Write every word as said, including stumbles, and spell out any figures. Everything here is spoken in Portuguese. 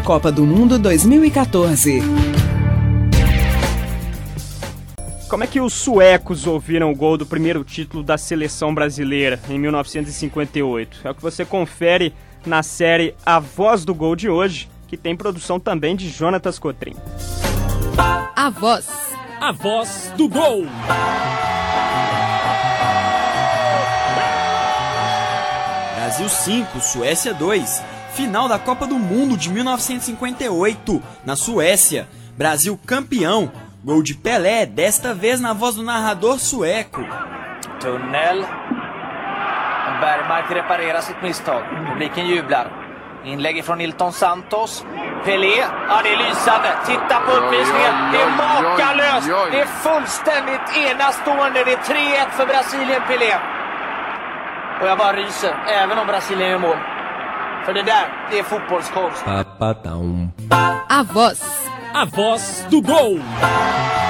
Copa do Mundo dois mil e quatorze. Como é que os suecos ouviram o gol do primeiro título da seleção brasileira em mil novecentos e cinquenta e oito? É o que você confere na série A Voz do Gol de hoje, que tem produção também de Jonatas Cotrim. A Voz. A Voz do Gol. Brasil cinco, Suécia dois. Final da Copa do Mundo de mil novecentos e cinquenta e oito, na Suécia. Brasil campeão. Gol de Pelé, desta vez na voz do narrador sueco. Tunnel. Bergmark reparerar sitt misstag. Publiken jublar. Inlägg från Nilton Santos. Pelé. Ja, det är lysande. Titta på uppvisningen. Det är makalöst. Det är fullständigt enastående. Det är tre ett för Brasilien, Pelé. Och jag bara ryser, även om Brasilien är mål. För det där, det är fotbollskonst. A Voz. A Voz do Gol.